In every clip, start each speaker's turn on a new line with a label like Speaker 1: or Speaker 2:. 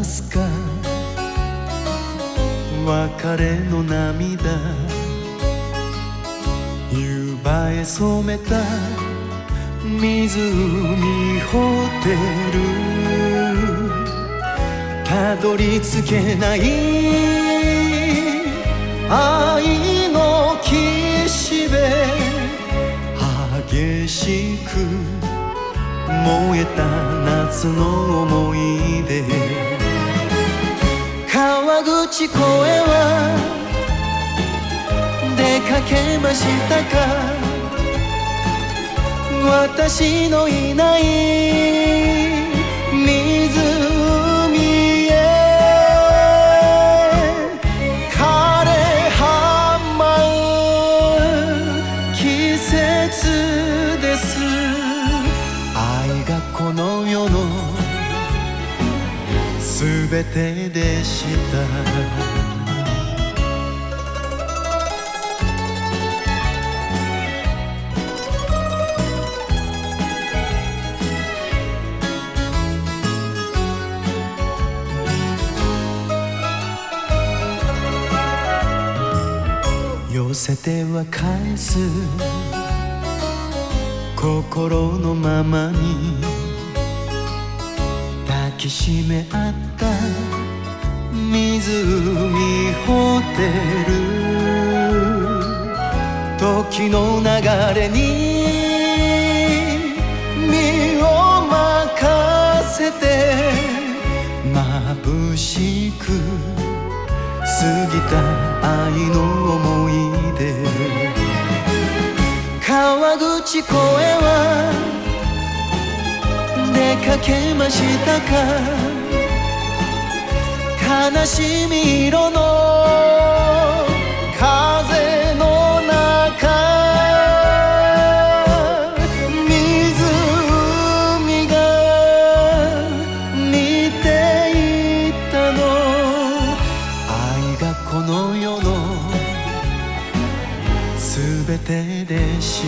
Speaker 1: ますか、別れの涙。夕場へ染めた湖ホテル、たどり着けない愛の岸辺、激しく燃えた夏の思い出。川口湖へは出かけましたか、私のいない湖へ。枯れ葉舞う季節です。愛がこの世のすべてでした。寄せては返す心のままに、抱きしめ合った湖ホテル。時の流れに身を任せて、眩しく過ぎた愛の思い出。川口湖へは出かけましたか、悲しみ色の風の中。湖が似ていたの、愛がこの世のすべてでした。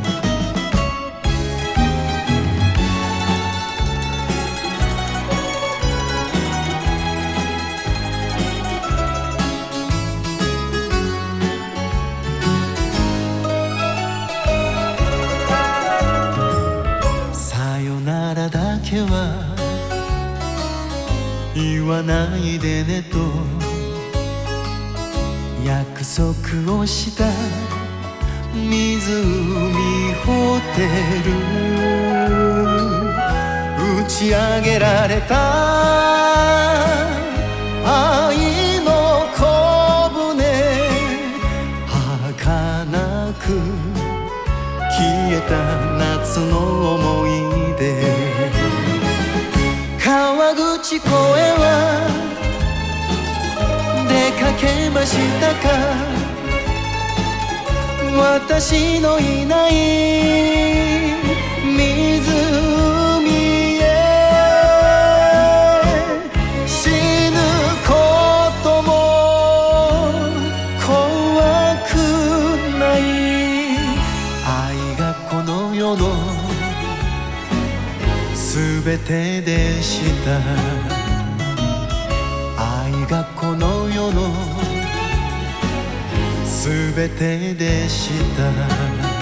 Speaker 1: さよならだけは言わないでねと約束をした湖ホテル。打ち上げられた愛の小舟、儚く消えた夏の思い出。川口湖へは出かけましたか、私のいない湖へ。死ぬことも怖くない、愛がこの世のすべてでした。愛がこの世のすべてでした。